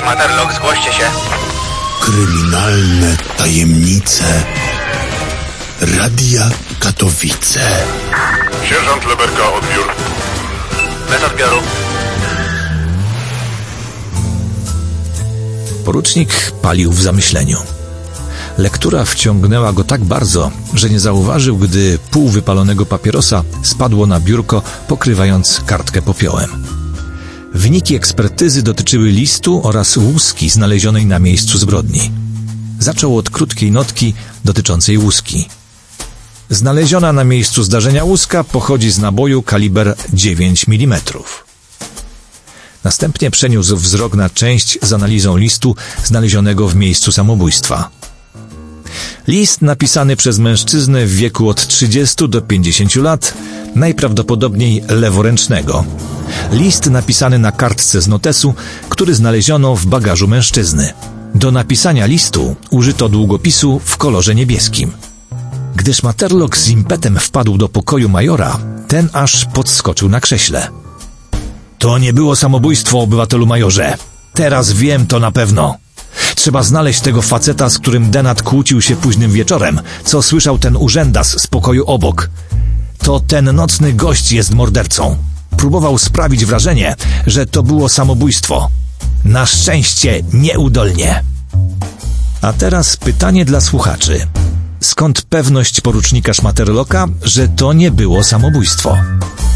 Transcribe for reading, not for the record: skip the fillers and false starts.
Szmaterlok, zgłoście się. Kryminalne tajemnice Radia Katowice. Sierżant Leberka, odbiór. Bez odbioru. Porucznik palił w zamyśleniu. Lektura wciągnęła go tak bardzo, że nie zauważył, gdy pół wypalonego papierosa spadło na biurko, pokrywając kartkę popiołem. Wyniki ekspertyzy dotyczyły listu oraz łuski znalezionej na miejscu zbrodni. Zaczął od krótkiej notki dotyczącej łuski. Znaleziona na miejscu zdarzenia łuska pochodzi z naboju kaliber 9 mm. Następnie przeniósł wzrok na część z analizą listu znalezionego w miejscu samobójstwa. List napisany przez mężczyznę w wieku od 30 do 50 lat, najprawdopodobniej leworęcznego. List napisany na kartce z notesu, który znaleziono w bagażu mężczyzny. Do napisania listu użyto długopisu w kolorze niebieskim. Gdy Szmaterlok z impetem wpadł do pokoju majora, ten aż podskoczył na krześle. To nie było samobójstwo, obywatelu majorze. Teraz wiem to na pewno. Trzeba znaleźć tego faceta, z którym Denat kłócił się późnym wieczorem, co słyszał ten urzędas z pokoju obok. To ten nocny gość jest mordercą. Próbował sprawić wrażenie, że to było samobójstwo. Na szczęście nieudolnie. A teraz pytanie dla słuchaczy. Skąd pewność porucznika Szmaterloka, że to nie było samobójstwo?